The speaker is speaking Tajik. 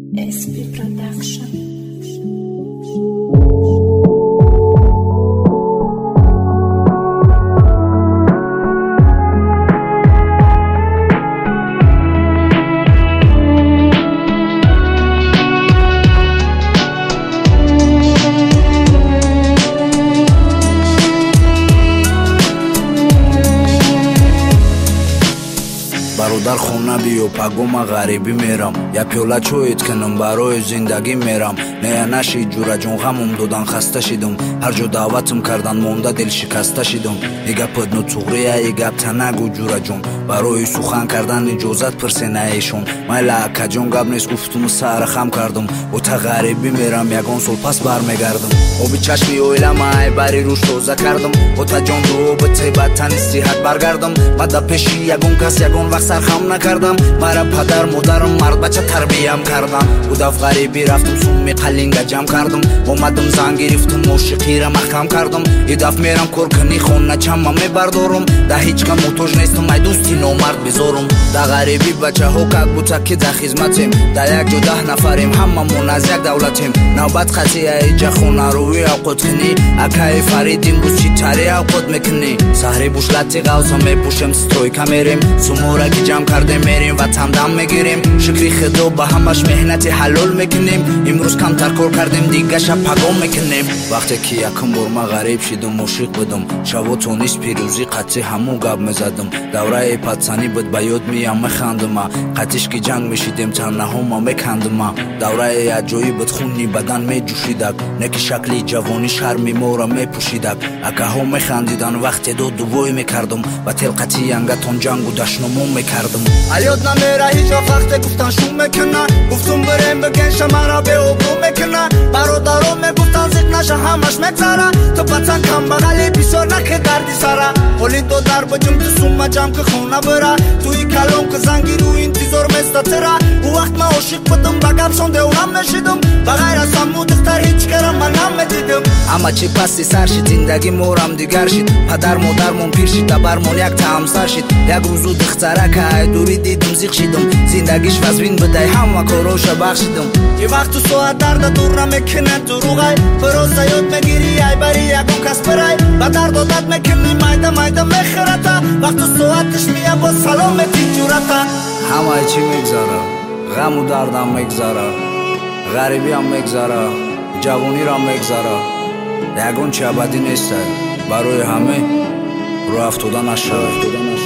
SP Production. дар хона биё пагома ғариби мерам я пиёла чоит кунам барои зиндагӣ мерам нея нашид ҷураҷон ғамум додан хаста шидум ҳар ҷо даъватам кардан монда дил шикаста шидум и гапат нутуғрия и гап танагу ҷураҷон барои сухан кардан иҷозат пирсенаешон майла акаҷон гап нест гуфтуму сарахам кардум бо та ғарибӣ мерам ягон сол пас бармегардум оби чашми оиламай бари рӯш тоза кардум отаҷон робите ба тани сиҳат баргардум бада пеши ягон кас ягон вақт сархам накардам мара падар модарам мардбача тарбиям кардам будав ғарибӣ рафтум сумми қалинга ҷамъ кардум омадам зан гирифтум ошиқира маҳкам кардум идаф мерам коркани хона чама мебардорум да ҳеҷ кам муҳтоҷ нестум ай дӯсти номард безорум да ғарибӣ бачаҳо как бута ки да хизматем да як ҷо 10 нафарем ҳамамон аз як давлатем навбат қатъия иҷа хонаруӣ авқот кунӣ акаи фарид имрӯз чӣ тари авқот мекунӣ саҳри бушлати ғавса мепӯшем стройка мерем сумора ки ҷамъ кардем мерем ватандам мегирем шукри худо ба ҳамаш меҳнати ҳалол мекунем имрӯз камтар кор кардем дигаша пагон мекунем вақте ки якум бор ма ғариб шидум ошиқ будум шаво то низ пирӯзӣ қатъи ҳамун гап мезадум давраи патсанӣ буд ба ёд миям механдума қатишки ҷанг мешидем таннаҳома мекандума давраи яҷоӣ буд хуни бадан меҷӯшидак не ки шакли ҷавонӣ шарми мора мепӯшидак акаҳо механдидан вақте дод дувой мекардум ба телқати янгатон ҷангу дашнумон мекардум алёд намера ҳеҷ вақт вақте гуфтан шум мекуна гуфтум бирем бигенша мара беобрӯ мекуна бародаро мегуфтан зиқ наша ҳамаш мегзара ту патсан камбағали бисёр наки дарди сара ҳоли додар баҷум ту сумма ҷамъ ки хона бира туи калон ки зангиру интизор местатира у вақт ма ошиқ будум ба гапшон девонам мешидум ба ғайр аз ҳаму духтар ҳеҷ кара ман намедидум ама чӣ пасти сар шид зиндаги морам дигар шид падар модармон пир шид табармон як таҳамсар шид як рӯзу духтарака ай дури дидум зиқ шидум зиндагиш вазвин будай ҳама короша бахшидум и вақту соат дарда дур намекунад дуруғай бироса ёд мегири ай бари ягон кас бирай ба дар додат мекунӣ майда майда мехӯрата вақту соатиш мия бо саломети ҷурата ҳамаи чӣ мегзара ғаму дардам мегзара ғарибиам мегзара ҷавонирам мегзара ягон чи абадӣ нестай барои ҳаме рӯ афтода нашавад